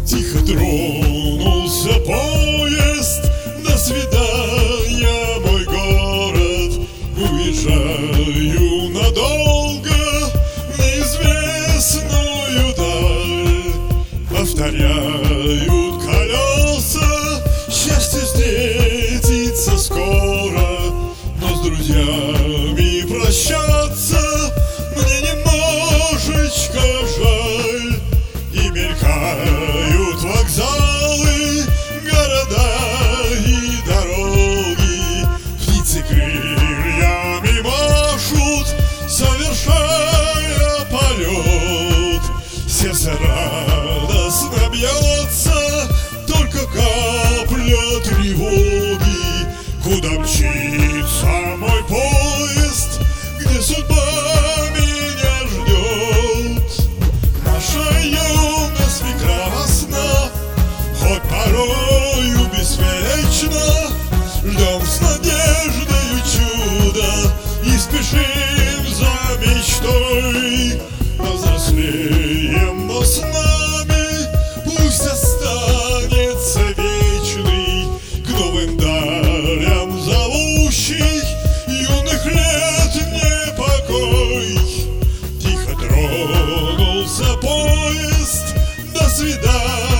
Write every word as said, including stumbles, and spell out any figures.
Тихо тронулся поезд, до свидания, мой город. Уезжаю надолго в неизвестную даль. Повторяют колеса, счастье встретится скоро, но с друзьями прощаться мне немножечко жаль. И мелькают вокзалы, города и дороги, птицы крыльями машут, совершая полет. Сердце радостно бьется, только капля тревоги. Куда мчится мой поезд, где судьба меня ждет? Наша юность прекрасна, хоть порою беспечно. Ждем с надеждой чуда и спешим за мечтой. Повзрослеем, но с нами пусть останется вечный, к новым далям зовущий юных лет непокой. Тихо тронулся поезд, до свидания.